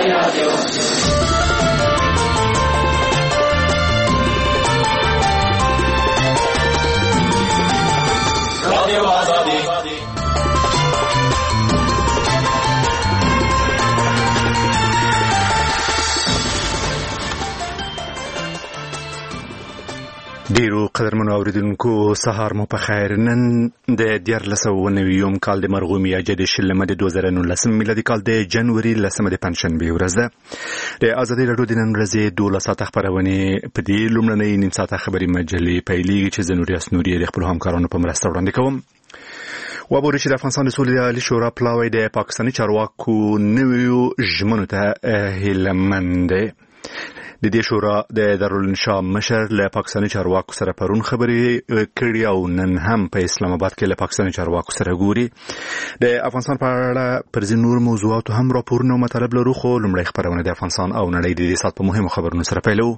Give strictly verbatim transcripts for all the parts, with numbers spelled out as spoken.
ډیرو قدرمنو اوریدونکو سهار مو په خیر. نن د دیارلس سوه نوي کال د مرغومي اجد شلمه د دوه زره نولس میلادي کال د جنوري لسمه د پنجشنبه ورځ ده. د ازادي راډیو د نن ورځې دولس ساعته خبرونه په دې لومړنۍ نیم ساعته خبري مجلې پیلېږي چې زنوري اسنوري د خپل همکارانو په مرسته وړاندې کوم. وابوري چې د افغانستان د سولې عالي شورا پلاوی د پاکستاني چارواکو نویو ژمنو ته هیلمن دی. د دې شورا د دارالانشا مشر له پاکستاني چارواکو سره پرون خبرې کړې او نن هم په اسلام آباد کې له پاکستاني چارواکو سره ګوري. د افغانستان په اړه پر ځینو نور موضوعاتو هم راپورونه او مطالب لرو، خو لومړی خبرونه د افغانستان او نړۍ د دې سات په مهمو خبرونو سره پیلو.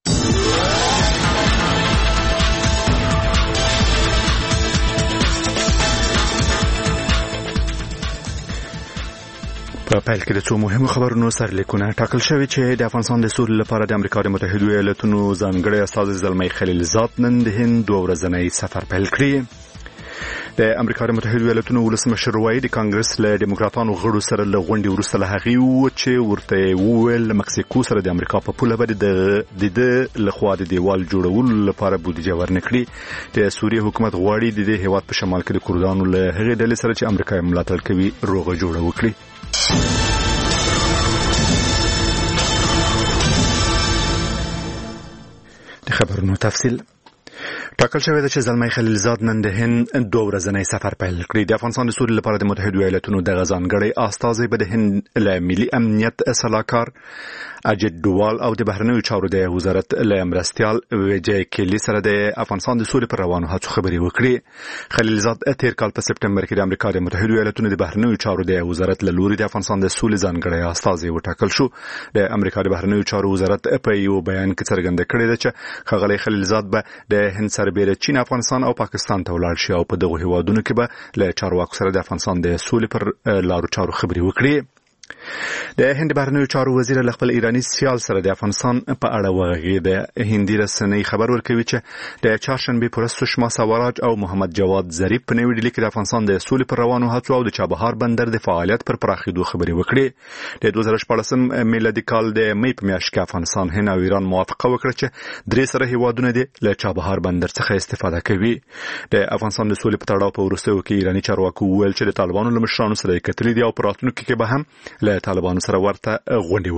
په پیل کې د څو مهمو خبرونو سرلیکونه ټاکل شوی چې د افغانستان د سولې لپاره د امریکا د متحدو ایالاتونو ځانګړی استازی زلمی خلیلزاد نن د هند دوه ورځنی سفر پیل کړی. د امریکا د متحدو ایالاتونو ولسمشر وایي د کانګرس له ډیموکراتانو غړو سره له غونډې وروسته له هغې و چې ورته وویل مکسیکو سره د امریکا په پوله باندې د د لخوا د دیوال جوړولو لپاره بودیجه ورنکړي. د سوریې حکومت غواړي د دې هیواد په شمال کې د کردانو له هغې ډلې سره چې امریکا یې ملاتړ کوي روغه جوړه وکړي. د خبرونو تفصیل ټاکل شوی دی چې زلمی خلیلزاد نن د هند دوه ورځنی سفر پیل کړی. د افغانستان د سولې لپاره د متحدو ایالاتونو د ځانګړي استازی به د هند له ملي امنیت سلاکار اجد ډوال او د بهرنیو چارو د وزارت له مرستیال ویجی کلی سره د افغانستان د سولې پر روانو هڅو خبرې وکړي. خلیلزاد تیر کال په سپټمبر کې د امریکا د متحدو ایالاتونو د بهرنیو چارو د وزارت له لوري د افغانستان د سولې ځانګړي استازی وټاکل شو. د امریکا د بهرنیو چارو وزارت په یو بیان کې څرګنده کړی دی چې ښاغلی خلیلزاد به د هند سربېره چین، افغانستان او پاکستان ته ولاړ شي او په دغه هیوادونو کې به له چارواکو سره د افغانستان د سولې پر لارو چارو خبرې وکړي. د هند بهرنیو چارو وزیر له خپل ایرانی سیال سره د افغانستان په اړه وغږېد. هندي رسنۍ خبر ورکوي چې د چهارشنبه پر ورځ سشما سوراج او محمد جواد ظریف په نوې ډیلي کې د افغانستان د سولې پر روانو هڅو او د چابهار بندر د فعالیت پر پراخېدو خبرې وکړې. د دوه زره شپاړسم میلادي کال د مې په میاشت کې افغانستان، هند او ایران موافقه وکړه چې درې سره هیوادونه دي له چابهار بندر څخه استفاده کوي. د افغانستان د سولې په تړاو په وروستیو کې ایرانی چارواکو وویل چې د طالبانو له مشرانو سره کتلې دي او په راتلونکي کې به هم له طالبانو سره ورته غونډې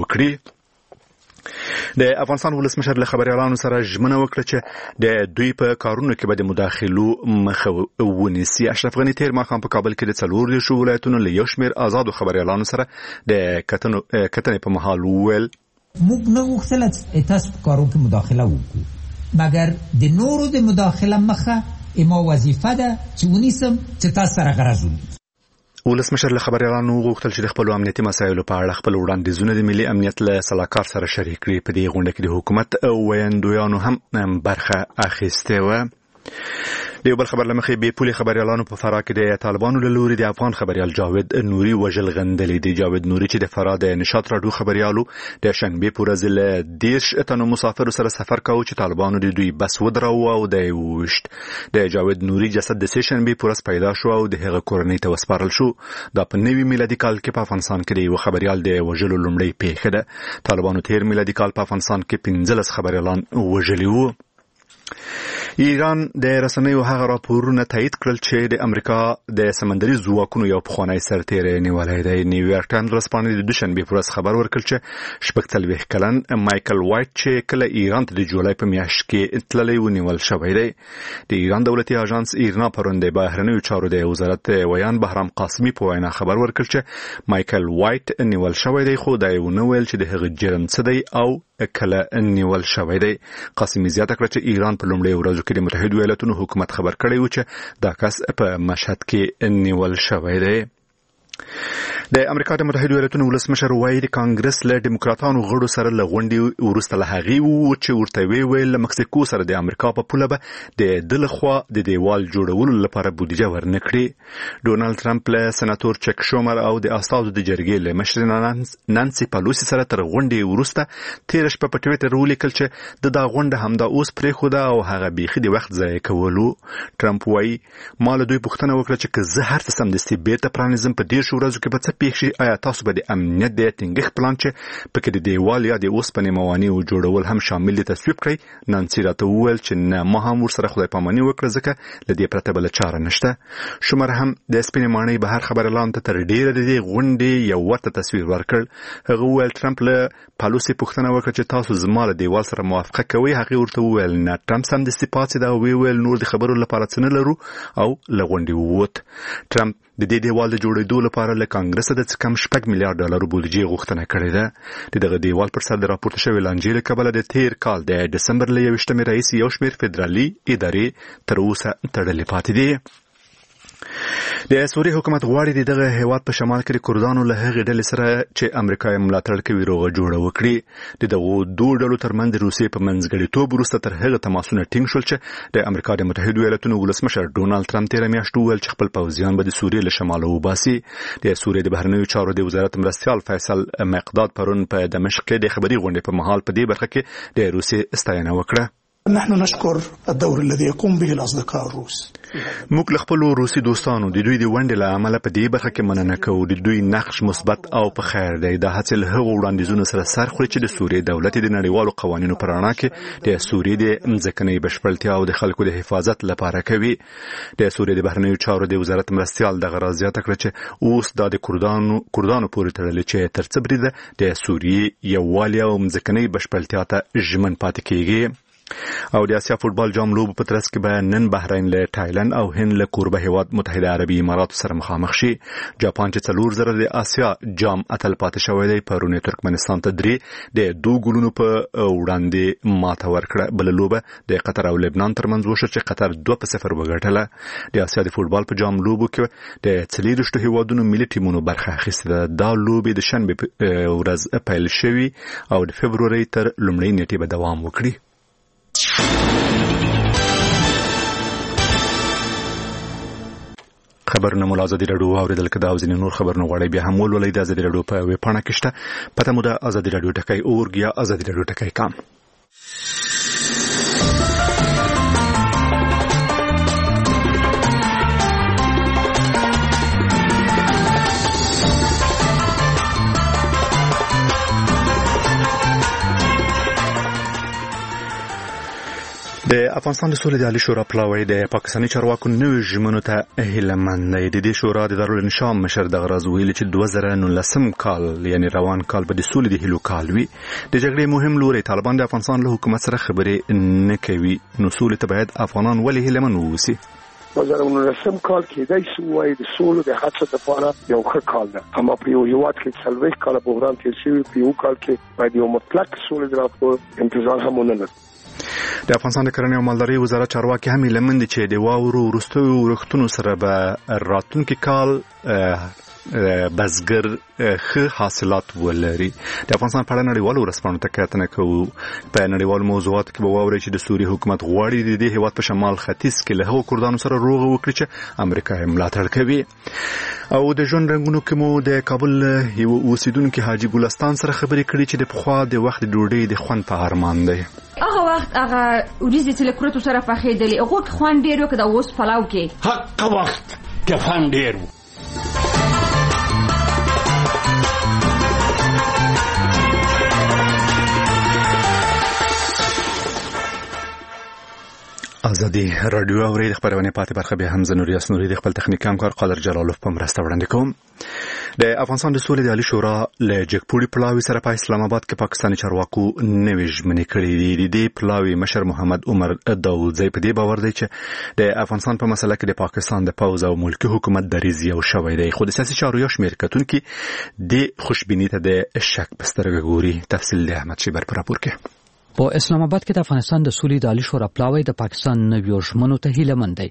وکړي. د افغانستان ولسمشر له خبريالانو سره ژمنه وکړه چې د دوی په کارونو کې به د مداخلو مخه ونیسي. اشرف غنی تیر ماښام په کابل کې د څلور دیرشو ولایتونو له یو شمېر آزادو خبريالانو سره د کتنې په مهال وویل موږ نه غوښتل تاسو په کارونو کې مداخله وکړو، مګر د نورو د مداخله مخه اما وظیفه ده چې ونیسم چې تاسو سره غرض ونیسم. ولسمشر له خبريالانو غوښتل چې د خپل امنیتي مسایلو په اړه خپل وړاندیزونه د ملي امنیت له سلاکار سره شریک کړي. په دې غونډه کې د حکومت او ویاندویانو هم برخه اخیسته و. د یو بل خبر لمخې بې پولې خبريالانو په فراه کې د طالبانو له لوري د افغان خبريال جاوید نوري وژل غندلې. د جاوید نوري چې د فراه د نشاط راډیو خبريالو د شنبه په ورځ له دیرش تنو مسافرو سره سفر کاوه چې طالبانو د دوی بس ودراوه او د وشت. د جاوید نوري جسد د سه شنبه په ورځ پیدا شو او د هغه کورنۍ ته وسپارل شو. دا په نوي میلادي کال کې په افغانستان کې د یو خبريال د وژلو لومړی پیښه ده. طالبانو تیر میلادي کال په افغانستان کې پنځلس خبريالان وژلي وو. ایران د رسنیو هغه راپورونه تایید کړل چې د امریکا د سمندري ځواکونو یو پخوانی سرتیری نیولی دی. نیویارک ټایمز ورځپاڼې د دوشنبې په ورځ خبر ورکړ چې شپږ څلوېښت کلن مایکل وایټ چې کله ایران ته د جولای په میاشت کې تللی ونیول شوی دی. د ایران دولتي اژانس ایرنا پرون د بهرنیو چارو د وزارت ویان بهرام قاسمي په وینا خبر ورکړ چې مایکل وایټ نیول شوی دی، خو دا یې ونه ویل چې د هغه جرم څه دی او کله نیول شوی دی. قاسمي زیاته کړه چې ایران په لومړي ورځو کې د متحدو ایالاتونو حکومت خبر کړی و چې دا کس په مشهد کې نیول شوی دی. د امریکا د متحده ایالاتونو ولسمشر وایي د کانګرس له ډیموکراتانو غړو سره له غونډې وروسته له هغې وو چې ورته ویې ویل له مکسیکو سره د امریکا په پوله به د ده لخوا د دیوال جوړولو لپاره بودیجه ورنه کړي. ډونالډ ټرمپ له سناتور چک شومر او د استازو د جرګې له مشرې نانسي پالوسي سره تر غونډې وروسته تېره شپه په ټویټر ولیکل چې د دا غونډه همدا اوس پرېښوده او هغه بیخي د وخت ضایع کولو. ټرمپ وایي ما له دوی پوښتنه وکړه چې که زه هر څه سمدستي بیرته پرانیزم په دېرشو ورځو کې به څه پېښ شي؟ آیا تاسو به د امنیت د ټینګښت پلان چې پکې د دیوال یا د اوسپنې موانعو جوړول هم شامل دي تصویب کړئ؟ نانسي راته وویل چې نه، ما هم ورسره خدای پاماني وکړه ځکه له دې پرته بله چاره نشته. شومر هم د سپینې ماڼۍ بهر خبريالانو ته تر ډېره د دې غونډې یو ورته تصویر ورکړ. هغه وویل ټرمپ له پالوسي پوښتنه وکړه چې تاسو زما له دیوال سره موافقه کوئ؟ هغې ورته وویل نه. ټرمپ سمدستي پاڅېد او ویې ویل نور د خبرو لپاره څه نه لرو او له غونډې ووت. ټرمپ د دې دیوال د جوړېدو لپاره له کانګرس د څه کم شپږ میلیارډ ډالرو بودیجې غوښتنه کړې ده. د دغه دیوال پر سر د راپورته شوې لانجې له کبله د تېر کال د ډسمبر له یویشتمې راهیسې یو شمېر فدرالي ادارې تر اوسه تړلې پاتې دي. د سوریې حکومت غواړي د دغه هیواد په شمال کې د کردانو له هغې ډلې سره چې امریکا یې ملاتړ کوي روغه جوړه وکړي. د دغو دوو ډلو ترمنځ د روسیې په منځګړیتوب وروسته تر هغه تماسونه ټینګ شول چې د امریکا د متحدو ایالاتونو ولسمشر ډونالډ ټرمپ تېره میاشت وویل چې خپل پوځیان به د سوریې له شماله وباسي. د سوریې د بهرنیو چارو د وزارت مرستیال فیصل مقداد پرون په دمشق کې د خبري غونډې په مهال په دې برخه کې د روسیې ستاینه وکړه. نحن نشكر الدور الذي يقوم به الأصدقاء الروس. موږ له خپلو روسي دوستانو د دوی د ونډې له امله په دې برخه کې مننه کوو. د دوی نقش مثبت او په خیر دی. دا هڅې له هغو وړاندیزونو سره سر خوري چې د سوریې دولت د نړیوالو قوانینو په رڼا کې د سوریې د ځمکنۍ بشپړتیا او د خلکو د حفاظت لپاره کوي. د سوریې د بهرنیو چارو د وزارت مرستیال دغه راز زیاته کړه چې اوس دا د کردانو کردانو پورې تړلې چې تر څه بریده د سوریې یووالي او ځمکنۍ بشپړتیا ته ژمن پاتې کیږي. او د اسیا فوتبال جام لوبو په ترڅ کې به نن بحرین له تایلند او هند له کوربه هیواد متحده عربي اماراتو سره مخامخ شي. جاپان چې څلور زره د اسیا جام اتل پاتې شوی دی پرون ترکمنستان ته درې د دوه ګولونو په وړاندې ماته ورکړه. بل لوبه د قطر او لبنان ترمنځ وشوه چې قطر دوه په صفر وګټله. د اسیا د فوتبال په جام لوبو کې د څلېرویشتو هیوادونو ملي ټیمونو برخه اخیستې ده. دا لوبې د شنبې ورځ پیل شوي او د فبرورۍ تر لومړۍ نیټې به دوام وکړي. خبرونه مو له ازادي راډیو اوریدل کده او ځینې نور خبرونه غواړئ بیا هم ولولئ د ازادي راډیو په ویب پاڼه کې شته. پته مو د ازادي راډیو ټکی اورګ یا ازادي راډیو ټکی کام. د افغانستان د سولې د عالی شورا پلاوی د پاکستاني چارواکو نوي ژمنو ته هیلهمند دی. د دې شورا د دارالانشام مشر دغه راز ویلي چې دوه زره نولسم کال یعنی روان کال به د سولې د هیلو کال وي. د جګړې مهم لوري طالبان د افغانستان له حکومت سره خبرې نه کوي. نو سولې ته باید افغانان ولې هیلهمند واوسي؟ دوه زره نولسم کال کېدای شي وایي د سولې د هڅو لپاره یو ښه کال ده. اما په یو هیواد کې څلوېښت کاله بحران تېر شوي، په یو کال کې باید یو مطلق سولې د راپور انتظار هم ونه لري. د افغانستان د کرنې او مالدارۍ وزارت چارواکي هم هیله مند چې د واورو وروستیو ورښتونو سره به راتلونکي کال بزګر ښه حاصلات ولري. د افغانستان په اړه نړیوالو ورځپاڼو ته کتنه کوو. په نړیوالو موضوعاتو کې به واورئ چې د سوریې حکومت غواړي د دې هیواد په شمال ختیځ کې له هغو کردانو سره روغه وکړي چې امریکا یې ملاتړ کوي. او د ژوند رنګونو کې مو د کابل یو اوسیدونکي حاجي ګلستان سره خبرې کړي چې د پخوا د وخت ډوډۍ د خوند په ارمان دی. هغه وخت هغه وریځې چې له کورتو سره پخېدلې هغو کې خوند ډېر و که د اوس پلاو کې هغه وخت کې خوند ډېر و. ازادي راډیو اوري د خبرونه پاتې برخه به هم زنوري اسنوري د خپل تخنیک همکار قادر جلالوف په مرسته وړاندې کوم. د افغانستان د سولې د عالی شورا له جګپوړي پلاوي سره په اسلام آباد کې پاکستاني چارواکو نوې ژمنې کړې دي. د دې پلاوي مشر محمد عمر داودزی په دې باور دی چې د افغانستان په مسله کې د پاکستان د پوز او ملکی حکومت دریځ یو شوی دی. خو د سیاسي چارو یو شمېر کتونکي د خوشبینی ته د شک په سترګه ګوري. تفصیل د احمد شیبر په راپور کې. په اسلام آباد کې د افغانستان د سولې د عالی شورا پلاوی د پاکستان نویو ژمنو ته هیله مند دی.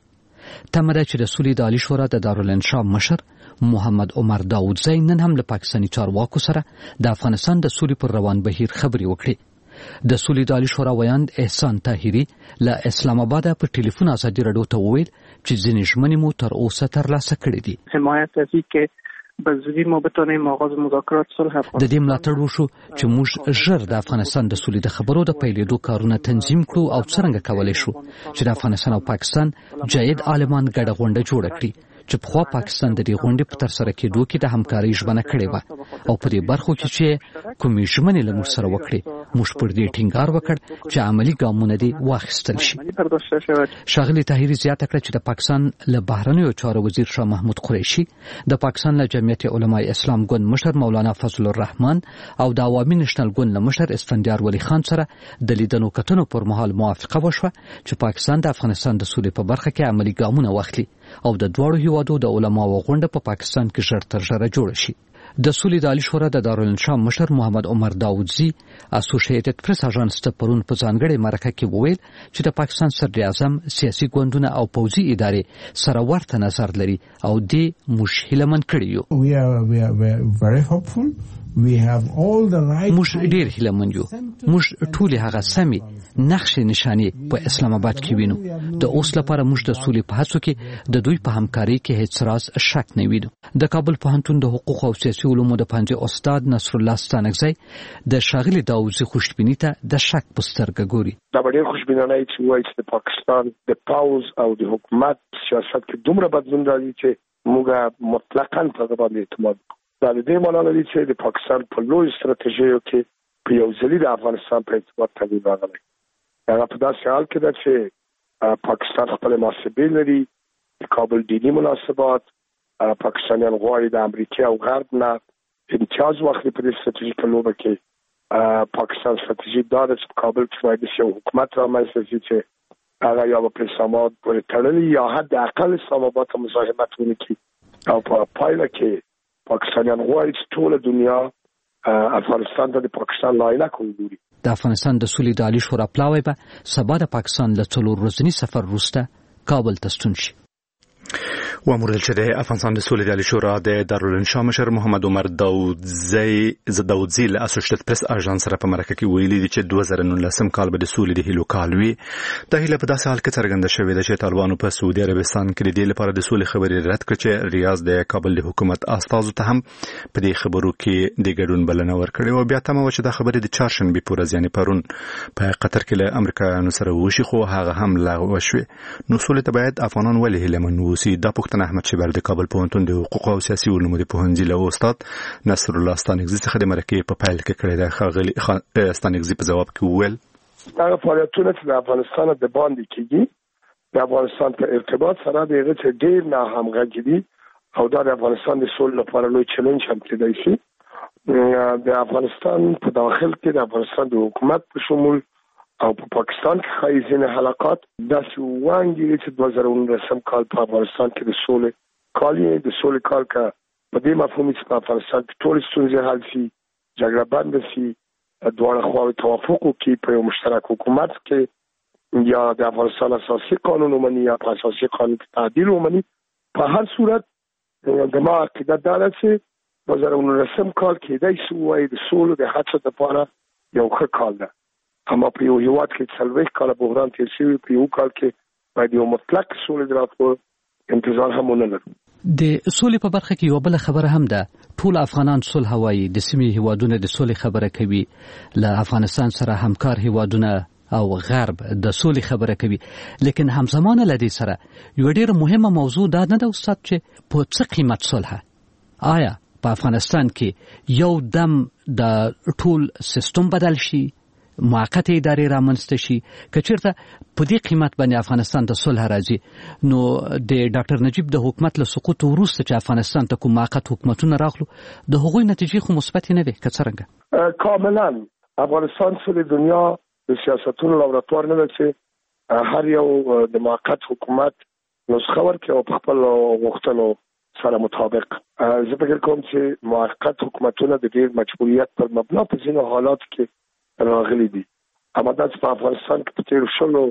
تمه ده چې د سولې د عالی شورا د دارالانشا مشر محمد عمر داودزی نن هم له پاکستاني چارواکو سره د افغانستان د سولې پر روان بهیر خبرې وکړي. د سولې د عالی شورا ویاند احسان طاهري له اسلام آباد په ټلیفون ازادي راډیو ته وویل چې ځینې ژمنې مو تر اوسه ترلاسه کړې دي. حمایت از اینکه به زودی ما بتونیم آغاز مذاکرات صلح افغانستان. د دې ملاتړ وشو چې موږ ژر د افغانستان د سولې د خبرو د پیلېدو کارونه تنظیم کړو او څرنګه کولای شو چې د افغانستان او پاکستان جید عالمان ګډه غونډه جوړه کړي چې په خوا پاکستان د دې غونډې په تر سره کېدو کې د همکارۍ ژمنه کړې و او په دې برخو کې چې کومې ژمنې له موږ سره وکړې موږ پر دې ټینګار وکړ چې عملی ګامونه دې واخیستل شي. ښاغلي طاهري زیاته کړه چې د پاکستان له بهرنیو چارو وزیر شاه محمود قریشي، د پاکستان له جمعیت علماء اسلام ګوند مشر مولانا فضل الرحمن او د عوامي نېشنل ګوند له مشر اسفندیار ولی خان سره د لیدنو کتنو پر مهال موافقه وشوه چې پاکستان د افغانستان د سولې په برخه کې عملی ګامونه واخلي او د دواړو هیوادو د علماو غونډه په پاکستان کې ژر تر ژره جوړه شي. د سولې د عالی شورا د دارالانشا مشر محمد عمر داودزی اسوسییټډ پریس اژانس ته پرون په ځانګړې مرکه کې وویل چې د پاکستان صدر اعظم سیاسي ګوندونه او پوځي ادارې سره ورته نظر لري او دې موږ هیلهمن کړي یو. موږ ډېر هیلهمن یو. موږ ټول هغه سمې نقشې نشانې په اسلام آباد کې وینو. د اوس لپاره موږ د سولې په هڅو کې د دوی په همکارۍ کې هیڅ راز شک نه وینو. د کابل پوهنتون د حقوق او سیاسي علومو د پنځه استاد نصر الله ستانکزی د ښاغلي داودزي خوشبیني ته د شک په سترګه ګوري. دا ډېر خوشبینانه چې وایي چې د پاکستان د پاوز او د حکومت سیاست کې دومره بدلون راځي چې موږ مطلقاً په هغه باندې اعتماد کوو. دا د دې معنی لري چې د پاکستان په لوی ستراتیژیو کې په یو ځلي د افغانستان په ارتباط تغییر راغلی. هغه په داسې حال کې ده چې پاکستان خپل محاسبې لري. د کابل دیني مناسبات پاکستانیان غواړي د امریکا او غرب نه امتیاز واخلي په دې ستراتیژیکه لوبه کې. پاکستان ستراتیژي دا ده چې په کابل کې باید یو حکومت رامنځته شي چې هغه یا په اسلام آباد پورې تړلی یا حد اقل اسلام آباد ته مزاحمت ونه کړي او په پایله کې پاکستانیان غواړي چې ټول دنیا افغانستان ته د پاکستان لایله کوي. د افغانستان د سولې د عالی شورا پلاوی به سبا د پاکستان له څلور ورځني سفر وروسته کابل ته ستون شي. وامر چې د افغانستان د سولې د عالی شورا د دارالانشا مشر محمد عمر داودزی زداودزی له اسوسییټډ پریس اژانس سره په مرکه کې ویلي دي چې دوه زره نولسم کال به د سولې د هیلو کال وي. د هیله په داسې حال کې څرګنده شوې ده چې طالبانو په سعودي عربستان کې د دې لپاره د سولې خبرې رد کړې چې ریاض د کابل د حکومت استازو ته هم په دې خبرو کې د ګډون بلنه ورکړې او بیا تمه و چې د خبرې د چهارشنبه په ورځ یعنی پرون په قطر کې له امریکایانو سره وشي خو هغه هم لغوه شوه. نو سولې ته باید افغانان ولې هیلهمن ووسي؟ دا پوښتنه احمد شیبر د کابل پوهنتون د حقوق او سیاسي علومو د پوهنځي له استاد نصر الله ستانکزي څخه د مرکې په پیل کې کړی دی. ښاغلي ستانکزي په جواب کې وویل دا فعالیتونه چې د افغانستان د باندې کېږي د افغانستان په ارتباط سره د هغه چې ډېر نه همغږي دي او دا د افغانستان د سولې لپاره لوی چیلنج هم کېدای شي. د افغانستان په داخل کې د افغانستان د حکومت په شمول او په پاکستان کې خایزین حلقات داسې وانګي چې دوه زره نولسم کال په افغانستان کې د سولې کالی د سولې کال کا په دې مفهوم چې په افغانستان کې ټول ستونزې حل شي، جګړه بند شي، دواړه خواوې توافق وکړي په یو مشترک حکومت کې یا د افغانستان اساسي قانون ومني یا په اساسي قانون کې تعدیل ومني. په هر صورت د ما عقیده دا ده چې دوه زره نولسم کال کېدای شي وایي د سولې د هڅو لپاره یو ښه کال ده. اما په یو هیواد کې څلوېښت کاله بحران تېر شوي په یو کال کې باید یو مطلق سولې د راتلو انتظار هم ونه لرو. د سولې په برخه کې یو بل خبره هم ده. ټول افغانان صلح وایي، د سیمې هیوادونه د سولې خبره کوي، له افغانستان سره همکار هیوادونه او غرب د سولې خبره کوي، لیکن همزمانه له دې سره یو ډېر مهمه موضوع دا نه ده استاد چې په څه قیمت صلح. آیا په افغانستان کې یو دم د ټول سیستم بدل شي، موقت ادارې رامنځته شي، که چېرته په دې قیمت باندې افغانستان ته صلح راځي نو د ډاکټر نجیب د حکومت له سقوط وروسته چې افغانستان ته کوم موقت حکومتونه راغلو د هغوی نتیجې خو مثبتې نه وي که څرنګه؟ کاملا افغانستان سره دنیا د سیاستونو لابراتوار نه ده چې هر یو د موقت حکومت نسخه ورکړي او په خپل غوښتنو سره مطابق. زه فکر کوم چې موقت حکومتونه د ډېر مجبوریت پر مبنا په ځینو حالاتو کې راغلي دي. اما دا چې په افغانستان کې په تېرو شلو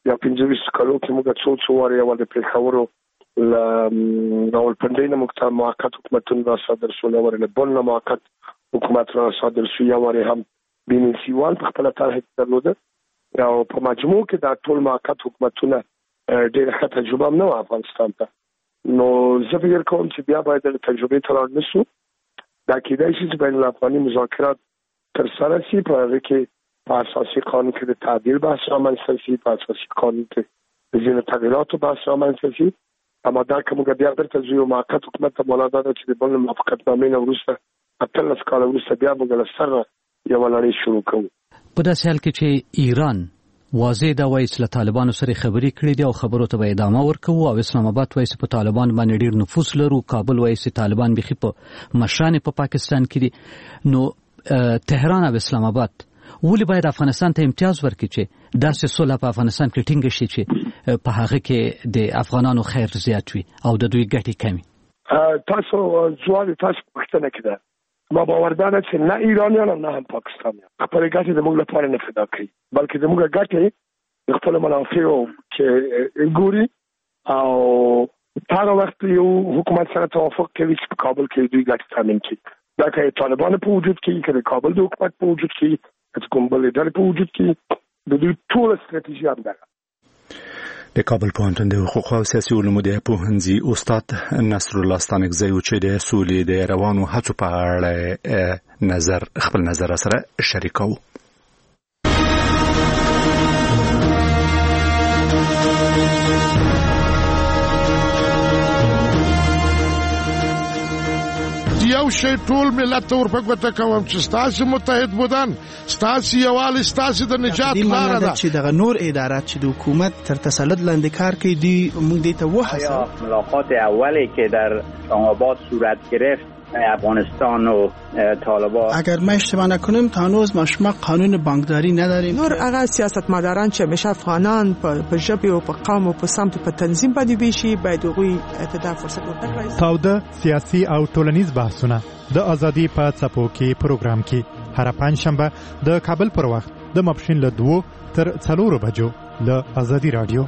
یا پنځه ویشت کالو کې موږ څو څو واره یو د پېښورو نو پندې نه موږ ته موقت حکومتونه صادر شول او له بل نه موقت حکومت را صادر شو یا واره هم بین سیوال په خپل طرح درلوده او په مجموع کې دا ټول موقت حکومتونه ډېر ښه تجربه نه و افغانستان ته. نو زه فکر کوم چې بیا باید د تجربې ته لاړ نشو. دا کېدای شي چې بین الافغاني مذاکرات ترسره شي، په هغه کې په اساسي قانون کې د تعدیل بحث رامنځته شي، په اساسي قانون کې د ځینو تغییراتو بحث رامنځته شي. اما دا که موږ بیا بیرته ځو موقت حکومت ته مولا دا ده چې د بل موافقتنامې نه وروسته اتلس کاله وروسته بیا موږ له سره یوه لړۍ شروع کوو. په داسې حال کې چې ایران واضح دا وایي چې له طالبانو سره خبرې کړې دي او خبرو ته به ادامه ورکوو، او اسلام آباد وایي چې په طالبان باندې ډېر نفوذ لرو، کابل وایي چې طالبان بیخي په مشران په پاکستان کې دي. نو تهران او اسلام آباد ولې باید افغانستان ته امتیاز ورکړي چې داسې صلح په افغانستان کې ټینګه شي چې په هغه کې د افغانانو خیر زیات وي او د دوی ګټې کمي؟ تاسو ځواب تاسو پوښتنه کړه، ما باور ده چې نه ایرانیان نه هم پاکستانیان خپل ګټې د موږ لپاره نه فدا کوي، بلکې د موږ ګټې د خپل منافعو کې ګوري او هغه وخت یو حکومت سره توافق کوي چې په کابل کې دوی ګټې تامین کړي. دا که طالبان په وجود کې که د کابل د حکومت په وجود کې که کوم بل ډلې په وجود کې، د دوی ټول ستراتیژي همدغه. د کابل پوهنتون د حقوقو او سیاسي علومو د پوهنځي استاد نصر الله ستانکزی چې د سولې د روانو هڅو په اړه نظر خپل نظر سره شریکو. یو شی ټول ملت ته ورپګوته کوم چې ستاسو متحد بودن، ستاسو یووالی، ستاسو د نجات لاره ده. چې دغه نور ادارات چې د حکومت تر تسلط لاندې کار کوي دی موږ دې ته وهڅوو. ملاقات اولی که در اسلام آباد صورت گرفت افغانستان و طالبان، اگر ما اشتباه نکنیم تا هنوز ما شما قانون بانکداری نداریم. نور هغه سیاستمداران چې همیشه افغانان په ژبه او په قوم او په سمت په تنظیم باندې بشي باید هغوی ته فرصت ورکړي. تاوده سیاسي او ټولنیز بحثونه د ازادي په څپو کې پروګرام کې هر پنځشنبه د کابل پر وخت د ماپښین له دوه تر څلورو بجو له ازادي رادیو.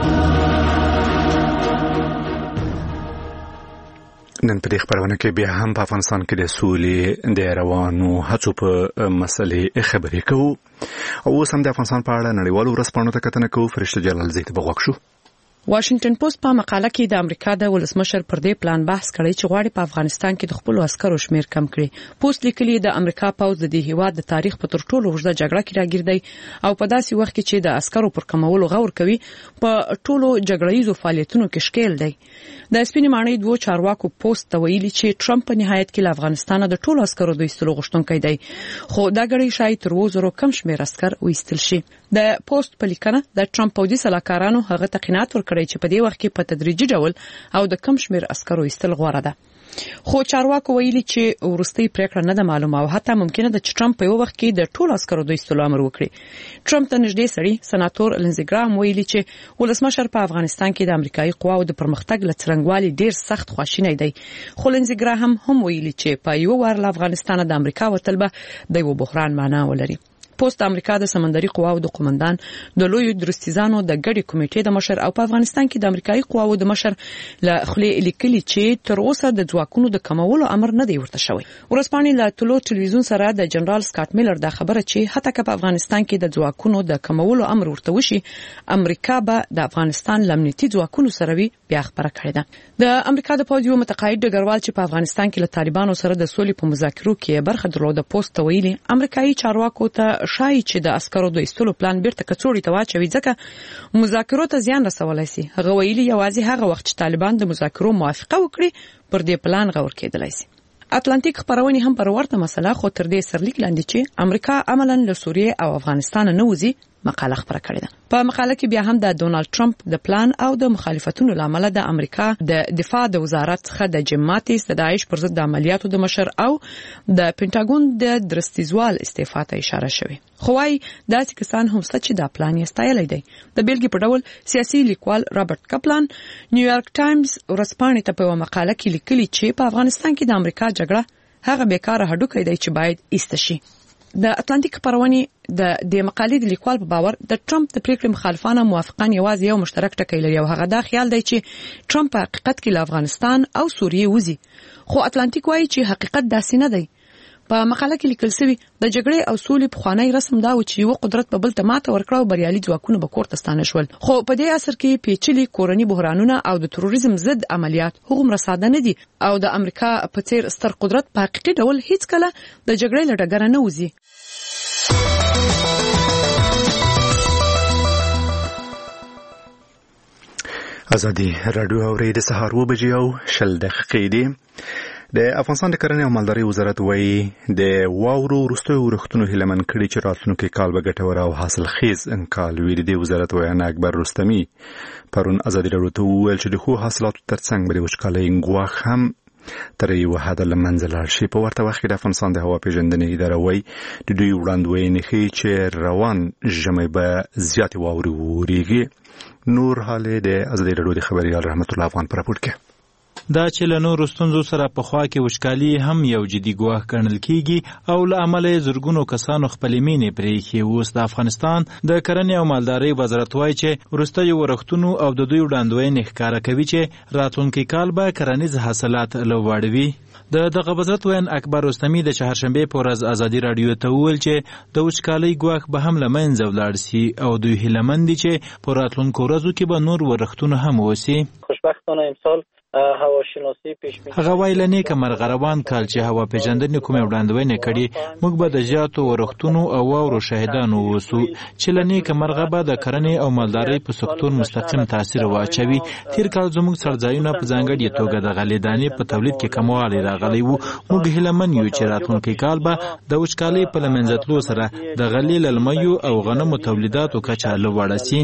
نن په دې خبرونه کې بیا هم په افغانستان کې د سولې د روانو هڅو په مسلې خبرې کوو او اوس هم د افغانستان په اړه نړیوالو ورځپاڼو ته کتنه کوو. فرشته جلال زیات بغوښ شو. واشنگټن پوسټ په مقاله کې د امریکا د ولسمشر پر دې پلان بحث کړی چې غواړي په افغانستان کې د خپل عسکرو شمیر کم کړي. پوسټ لیکلي د امریکا پوځ د دې هیواد د تاریخ په تر ټولو اوږده جګړه کې راګرځي او په داسې وخت کې چې د عسکرو پر کمولو غور کوي په ټولو جګړهیزو فعالیتونو کې شکیل دی. د سپینې ماڼۍ دوه چارواکو پوسټ ته ویلي چې ټرمپ په نهایت کې له افغانستان د ټولو عسکرو د ایستلو غوښتونکی دی، خو دا غړي شاید تر وزرو کم شمیر عسكر وایستل شي. د پوسټ په لیکنه د ټرمپ پوځي سلاکارانو هغه تقینات ورکړي چې په دې وخت کې په تدریجي ډول او د کم شمیر عسکرو ایستل غوړه ده. خو چارواکو ویلي چې ورستي پریکړه نه ده معلومه او حتی ممکنه ده چې ټرمپ په یو وخت کې د ټولو عسکرو د ایستلو امر وکړي. ټرمپ ته نږدې سړی سناتور لنزي ګرام ویلي چې ولسمشر په افغانستان کې د امریکایي قواو د پرمختګ له څرنګوالي ډیر سخت خواشینی دی. خو لنزي ګرام هم ویلي چې په یو وار له افغانستان د امریکا وتل به د یو بحران معنا ولري. پوسټ امریکا د سمندري قواو د قومندان د لوی درستیزانو د ګډي کمیټې د مشر او په افغانستان کې د امریکایي قواو د مشر له خلې لیکلي چې تر اوسه د ځواکونو د کمولو امر نه دی ورته شوی. ورسپانې له ټولو ټلویزیون سره د جنرال سکاټ میلر د خبره چې حتی که په افغانستان کې د ځواکونو د کمولو امر ورته وشي، امریکا به د افغانستان لمنیتي ځواکونو سره وي بیا خبره کړې ده. د امریکا د پوځ یو متقاعد ډګروال چې په افغانستان کې له طالبانو سره د سولې په مذاکرو کې برخه درلوده پوسټ ویلي امریکایي چارواکو ته شایي چې د عسکرو د ایستلو پلان بیرته کڅوړې ته واچوي ځکه مذاکرو ته زیان رسولای شي. هغه ویلي یوازې هغه وخت چې طالبان د مذاکرو موافقه وکړي پر دې پلان غور کېدلای شي. اتلانتیک خبرونه هم پر ورته مسله خو تر دې سرلیک لاندې چې امریکا عملاً له سوریه او افغانستان نه وځي مقاله خبره کړې ده. په مقاله کې بیا هم د ډونالد ټرمپ د پلان او د مخالفتونو لامل د امریکا د دفاع د وزارت څخه د جیم ماتیس د داعش پر ضد د عملیاتو د مشر او د پینټاګون د درستیزوال استعفا ته اشاره شوې. خو وايي داسې کسان هم ست چې دا پلان یې ستایلی دی. د بیلګې په ډول سیاسي لیکوال رابرټ کپلان نیویارک ټایمز ورځپاڼې ته په یوه مقاله کې لیکلي چې په افغانستان کې د امریکا جګړه هغه بیکاره هډوکی دی چې باید ایسته شي. د اتلانتیک پرونې د د مقالې د لیکوال په باور د ټرمپ د پریکړې مخالفان موافقان یوازې یو مشترک ټکی لري او هغه دا خیال دی چې ټرمپ په حقیقت کې له افغانستان او سوریې وځي، خو اتلانتیک وایي چې حقیقت داسې نه دی. په مقاله کې لیکل شوی د جګړې او سولې پخوانی رسم دا و چې یو قدرت په بل ته ماته ورکړه او بریالي ځواکونه به کورته ستانه شول، خو په دې اثر کې پیچلي کورني بحرانونه او د تروریزم ضد عملیات هغومره ساده نه دي او د امریکا په څیر ستر قدرت په حقیقي ډول هیڅ کله د جګړې له ډګره نه وځي. ازادي رادیو اوري د سهار و بجې او شل دقیقې دي. د افغانستان د کرنې او مالدارۍ وزارت وایي د واورو وروستیو ورښتونو هیلمن کړي چې راتلونکي کال به ګټور او حاصلخیز انکال وي. د وزارت ویاند اکبر رستمي پرون ازادي رادیو ته وویل چې د ښو حاصلاتو ترڅنګ به د وچکالۍ ګواښ هم تر یوه حده له منځه لاړ شي. په ورته وخت کې د افغانستان د هوا پیژندنې اداره وایي د دوی وړاندوینې ښیي چې روان ژمی به زیاتې واورې وورېږي. نور حال د ازادي رادیو د خبریال رحمت الله افغان په راپور کې دا چې له نورو ستونزو سره په خوا کې وچکالي هم یو جدي ګواښ ګڼل کیږي او له امله زرګونو کسانو خپلې مینې پرېښې. اوس د افغانستان د کرنې او مالدارۍ وزارت وایي چې وروستیو ورښتونو او د دوی وړاندوینې ښکاره کوي چې راتلونکي کال به کرنیز حاصلات لوړوي. د دغه وزارت ویاند اکبر رستمي د چهارشنبې په ورځ ازادي رادیو ته وویل چې د وچکالۍ ګواښ به هم له منځه ولاړ شي او دوی هیلهمند دي چې په راتلونکو ورځو کې به نور ورښتونه هم وشي. خوشبختانه امسال هواشناسی پیش بینی هغه وایي له نیکه مرغه روان کال چې هوا پیژندنې کومې وړاندوینې کړي موږ به د زیاتو ورښتونو او واورو شاهدان اوسو چې له نیکه مرغه به د کرنې او مالدارۍ په سکتور مستقیم تاثیر واچوي. تیر کال زموږ څړځایونه په ځانګړې توګه د غلې دانې په تولید کې کموالی راغلی و. موږ هیلهمن یو چې راتلونکي کال به د وچکالۍ په له منځه تلو سره د غلې للمیو او غنمو تولیداتو کچه لوړه شي.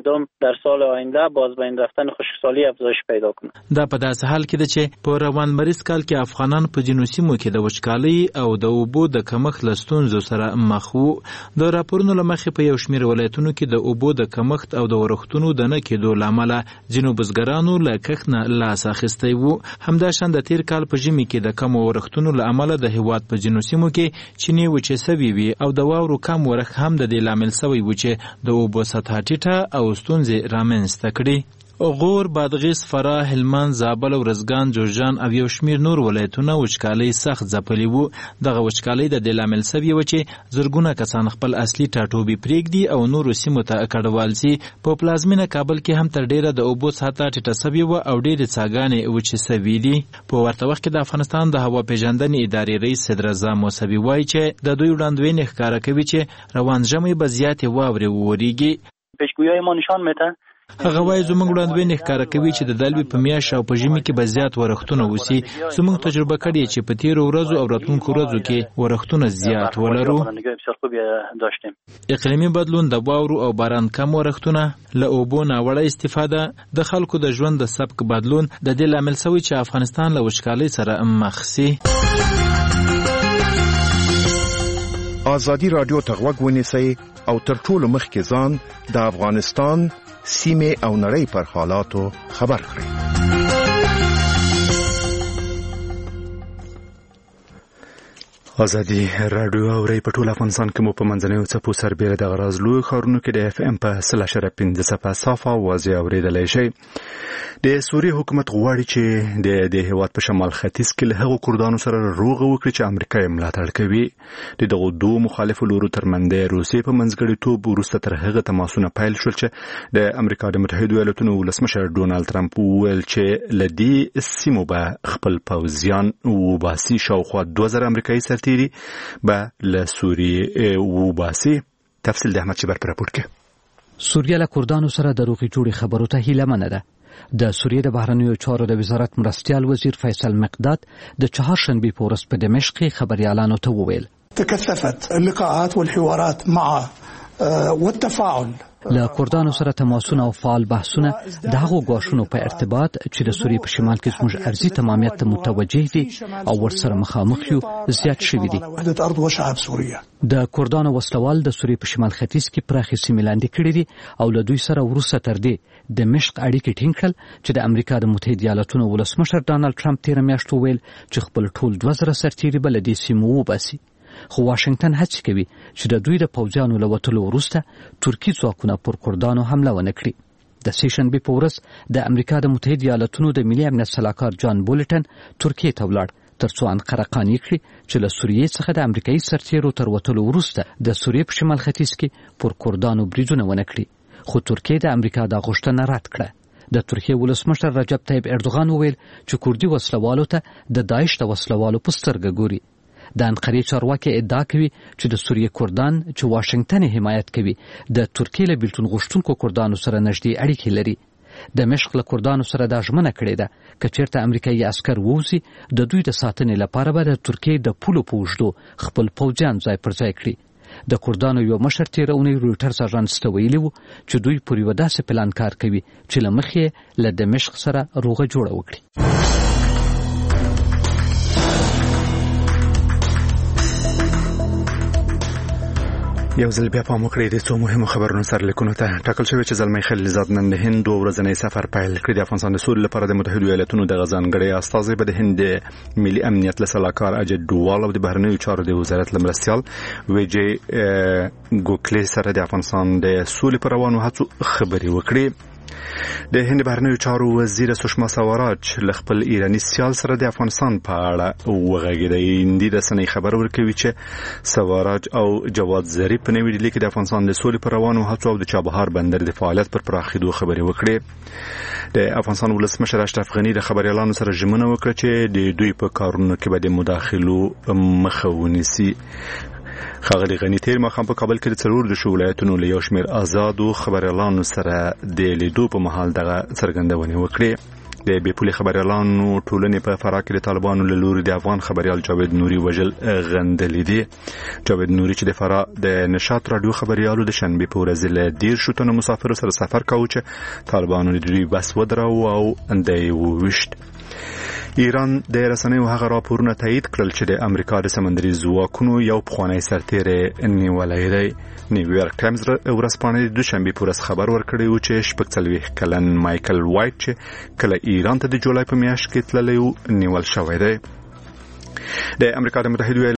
در سال آینده باز بین رفتن خشکسالی افزایش پیدا کنه. دا په داسې حال کې ده چې په روان مریض کال کې افغانان په ځینو سیمو کې د وچکالۍ او د اوبو د کمښت له ستونزو سره مخ وو. د راپورونو له مخې په یو شمېر ولایتونو کې د اوبو د کمښت او د ورښتونو د نه کېدو له امله ځینو بزګرانو له کښت نه لاس اخیستی وو. همداشان د تیر کال په ژمي کې د کمو ورښتونو له امله د هېواد په ځینو سیمو کې چینې وچې سوي وي او د واورو کم ورښت هم د دې لامل سوی و چې د اوبو سطحه ټیټه او ستونزې رامنځته کړي. غور، بادغیس، فراه، هلمند، زابل او رزګان، جوزجان او یو شمیر نور ولایتونه وچکالۍ سخت ځپلي وو. دغه وچکالۍ د دې لامل سوي و چې زرګونه کسان خپل اصلي ټاټوبي پرېږدي او نورو سیمو ته کډوال سي. په پلازمینه کابل کې هم تر ډیره د اوبو سطحه ټیټه سوې وه او ډېرې څاګانې وچې سوي دي. په ورته وخت کې د افغانستان د هوا پیژندنې ادارې رئیس صدررضا موسوي وایي چې د دوی وړاندوینې ښکاره کوي چې روان ژمی به زیاتې واورې وورېږي. پیشگویی‌های ما نشان میده هغه وایي زموږ وړاندوینې ښکاره کوي چې د دلوي په میاشت او په ژمي کې به زیات ورښتونه وسي. زموږ تجربه کړې چې په تیرو ورځو او راتلونکو ورځو کې ورښتونه زیات ولرو. اقلیمي بدلون، د واورو او باران کم ورښتونه، له اوبو ناوړه استفاده، د خلکو د ژوند د سبک بدلون د دې لامل شوی چې افغانستان له وچکالۍ سره مخ شي. ازادي رادیو ته غوږ ونیسئ او تر ټولو مخکې ځان د افغانستان سیمه او نړۍ پر حالاتو خبر کړئ. ازادي رادیو اوري په ټول افغانستان کې مو په منځنیو څپو سربېره د غراز لوی ښارونو کې د اف ام په سل اشاره پنځه څپه صافه واضح اورېدلی شي. د سوریې حکومت غواړي چې د د هیواد په شمال ختیځ کې له هغو کردانو سره روغه وکړي چې امریکا یې ملاتړ کوي. د دغو دوو مخالفو لورو ترمنځ د روسیې په منځګړیتوب وروسته تر هغه تماسونه پیل شول چې د امریکا د متحدو ایالاتونو ولسمشر ډونالد ټرمپ وویل چې له دې سیمو به خپل پوځیان وباسي. شاوخوا دوه زره امریکایي سرتیري به له سوریې وباسي. تفصیل د احمد شبر په راپور کې. سوریه له کردانو سره د روغې جوړې خبرو ته هیله ده. د سوریې د بهرنیو چارو د وزارت مرستیال وزیر فیصل مقداد د چهارشنبې په ورځ په دمشق کې خبريالانو ته وویل تكثفت اللقاءات والحوارات مع والتفاعل له کردانو سره تماسونه او فعال بحثونه د هغو ګواښونو په ارتباط چې د سوریې په شمال کې زموږ ارضي تمامیت ته متوجه دي او ورسره مخامخ یو زیات شوي دي. د کردانو وسلوال د سوریې په شمال ختیځ کې پراخې سیمې لاندې کړې دي او له دوی سره وروسته تر دې د مشق اړیکې ټینګ کړل چې د امریکا د متحده ایالاتونو ولسمشر ډانلډ ټرمپ تېره میاشت وویل چې خپل ټول دوه زره سرتیري به له دې سیمو وباسي. خو واشنگټن هڅه کوي چې د دوی د پوځیانو له وتلو وروسته ترکی ځواکونه پر کردانو حمله ونه کړي. د سیشنبې په ورځ د امریکا د متحده ایالاتونو د ملي امنیت سلاکار جان بولټن ترکیه ته ولاړ ترڅو انقره قانع کړي چې له سوریې څخه د امریکایي سرتیرو تر وتلو وروسته د سوریې په شمال ختیځ کې پر کردانو بریدونه ونه کړي. خو ترکیه د امریکا دا غوښتنه رد کړه. د ترکیه ولسمشر رجب طیب اردوغان وویل چې کوردي وسلوالو ته د داعش د وسلوالو په سترګه ګوري. د انقرې چارواکي ادعا کوي چې د سوریې کردان چې واشنگټن حمایت کوي د ترکیه له بیلتون غوښتونکو کردانو سره نږدې اړیکې لري. د مشق له کردانو سره دا ژمنه کړې ده که چېرته امریکایي عسکر ووځي د دوی د ساتنې لپاره به د ترکیې د پولو په اوږدو خپل پوځیان ځای پر ځای کړي. د کردانو یو مشر تېره اونۍ رویټرز اژانس ته ویلي وو چې دوی پر یوه داسې پلان کار کوي چې له مخې له دمشق سره روغه جوړه وکړي. یو ځل بیا پام وکړئ د څو مهمو خبرونو سرلیکونو ته. ټاکل شوی چې زلمی خلیلزاد نن د هند دوه ورځنی سفر پیل کړی. د افغانستان د سولې لپاره د متحده ایالاتونو د ځانګړي استازی به د هند ملي امنیت له سلاکار اجد ډووال او د بهرنیو چارو د وزارت له مرستیال ویجی ګوکلي سره د افغانستان د سولې پر روانو هڅو خبرې وکړي. د هند بهرنیو چارو وزیر سشما سوراج له خپل ایرانی سیال سره د افغانستان په اړه وغږېده. هندي رسنۍ خبر ورکوي چې سوراج او جواد ظریف په نوې ډیلي کې د افغانستان د سولې پر روانو هڅو او د چابهار بندر د فعالیت پر پراخېدو خبرې وکړې. د افغانستان ولسمشر اشرف غني د خبريالانو سره ژمنه وکړه چې د دوی په کارونو کې به د مداخلو مخه ونیسي. ښاغلي غني تیر ماښام په کابل کې د څلور د ولایتونو له یو شمېر آزادو خبريالانو سره د لیدو په مهال دغه څرګندونې وکړې. د بې پولې خبريالانو ټولنې په فراه کې د طالبانو له لوري د افغان خبريال جاوید نوري وژل غندلې دي. جاوید نوري چې د فراه د نشاط رادیو خبريالو د شنبې په ورځ له ډېر شو تنو مسافرو سره سفر کاوه چې طالبانو د دوی بس ودراوه او دی وویشت. ایران د رسنیو هغه راپورونه تایید کړل چې د امریکا د سمندري ځواکونو یو پخوانی سرتیری نیولی دی. نیویارک ټایمز ورځپاڼه د دوشنبې په ورځ خبر ورکړی و چې شپږ څلوېښت کلن مایکل وایټ چې کله ایران ته د جولای په میاشت کې تللی و نیول شوی دی. د امریکا د متحده